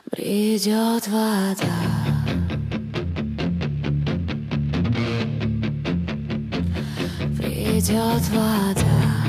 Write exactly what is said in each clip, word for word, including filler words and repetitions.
Придет вода, придет вода.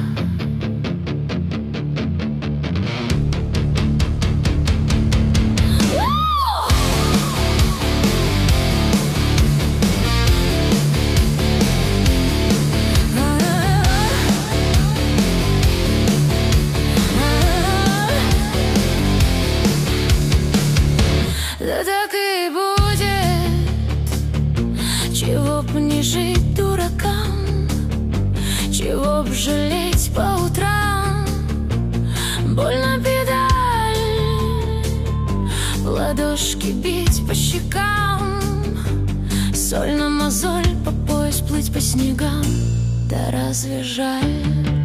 Да так и будет, чего б не жить дуракам, чего б жалеть по утрам. Больно педаль, в ладошки бить по щекам, соль на мозоль, по пояс плыть по снегам. Да разве жаль?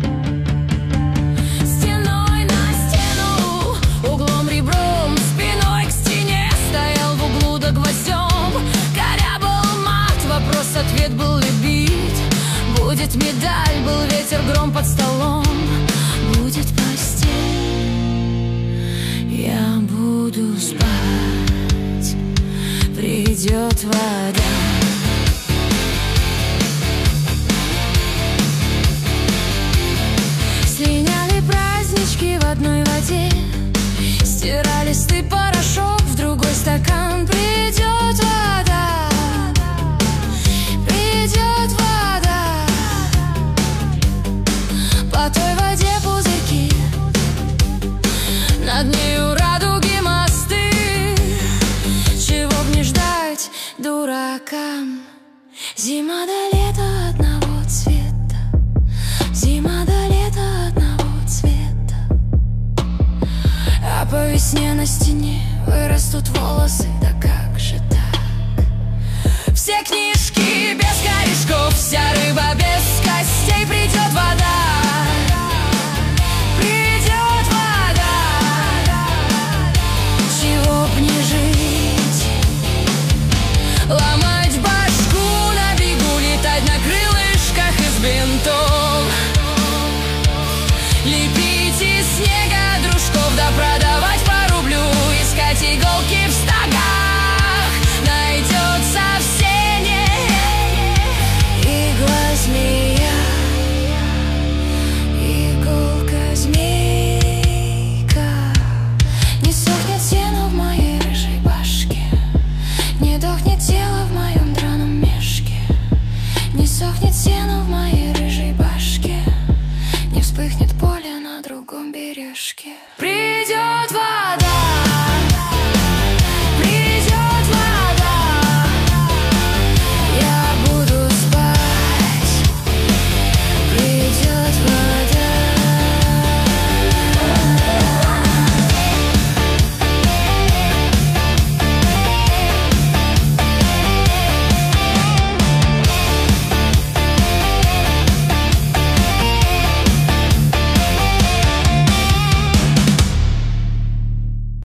Ответ был любить, будет медаль, был ветер, гром под столом, будет постель, я буду спать, придет вода. Слиняли празднички в одной воде, стирали стыд порошок в другой стакан. Придет вода, придет вода, по той воде пузырьки, над нею радуги мосты. Чего б не ждать дуракам, зима до лета одного цвета, зима до лета одного цвета. А по весне на стене вырастут волосы, да как же так? Все книжки без корешков, вся рыба без костей. Придет